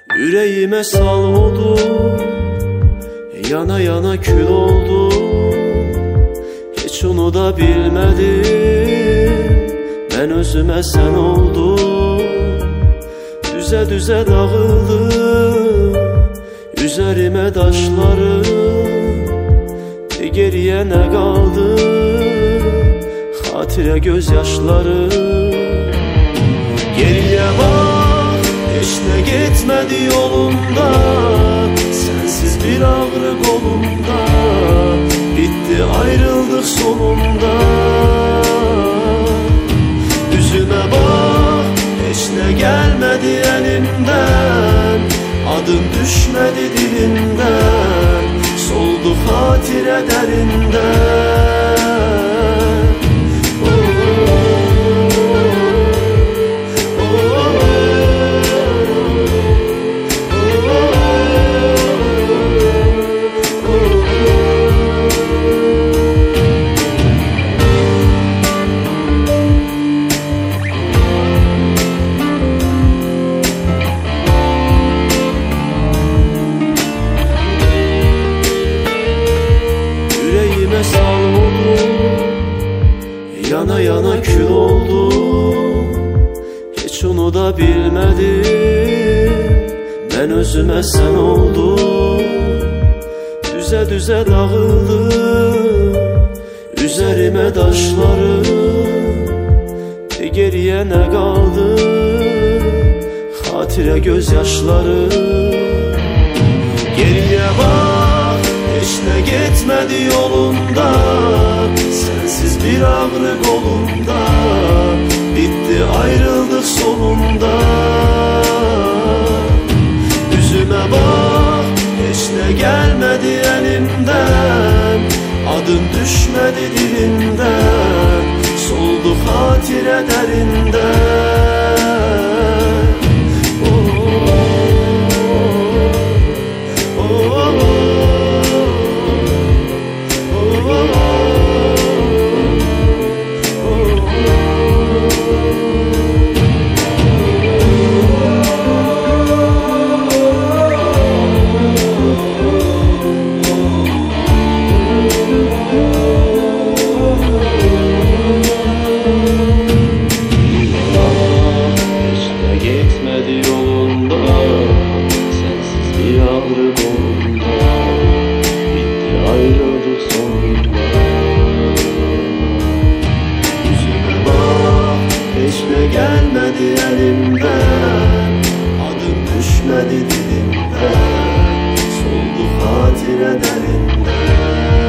Yüreğime sal oldu, yana yana kül oldu. Hiç onu da bilmedim, ben özüme sen oldum. Düze düze dağıldı üzerime taşları. Geriye ne kaldı? Hatire gözyaşları. Geriye bak, hiç ne gitmedi yolunda. Sensiz bir ağrı kolumda. Bitti, ayrıldık sonunda. Yüzüme bak, hiç ne gelmedi elimden. Adın düşmedi dilinden. Soldu hatire derinden. Sal oldu, yana yana kül oldu. Hiç onu da bilmedim, ben özüme sen oldum. Düze düze dağıldı üzerime taşları. Geriye ne kaldı? Hatire gözyaşları. Geriye bak, hiç ne gitmedi yolunda. Sensiz bir ağrı kolumda. Bitti, ayrıldık sonunda. Yüzüme bak, hiç ne gelmedi elimden. Adın düşmedi dilinden. Soldu hatire derinden. Gelmedi elimden, adım düşmedi dilimden. Soldu hatire derinden.